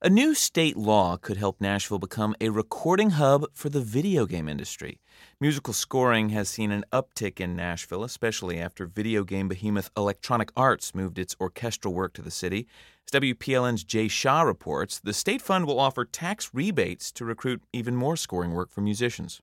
A new state law could help Nashville become a recording hub for the video game industry. Musical scoring has seen an uptick in Nashville, especially after video game behemoth Electronic Arts moved its orchestral work to the city. As WPLN's Jay Shah reports, the state fund will offer tax rebates to recruit even more scoring work for musicians.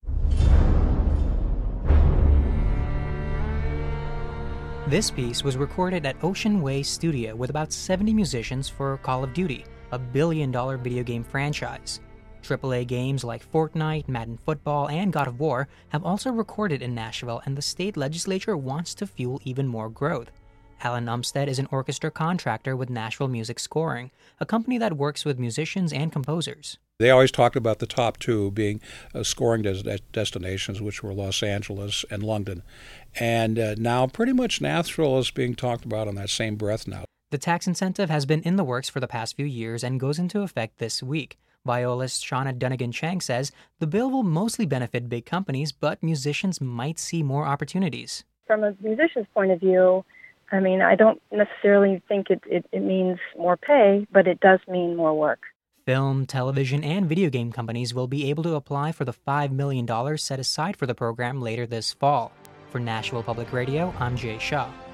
This piece was recorded at Ocean Way Studio with about 70 musicians for Call of Duty, a billion-dollar video game franchise. AAA games like Fortnite, Madden Football, and God of War have also recorded in Nashville, and the state legislature wants to fuel even more growth. Alan Umstead is an orchestra contractor with Nashville Music Scoring, a company that works with musicians and composers. They always talked about the top two being scoring destinations, which were Los Angeles and London. And now pretty much Nashville is being talked about on that same breath now. The tax incentive has been in the works for the past few years and goes into effect this week. Violist Shauna Dunnigan-Chang says the bill will mostly benefit big companies, but musicians might see more opportunities. From a musician's point of view, I don't necessarily think it means more pay, but it does mean more work. Film, television, and video game companies will be able to apply for the $5 million set aside for the program later this fall. For Nashville Public Radio, I'm Jay Shah.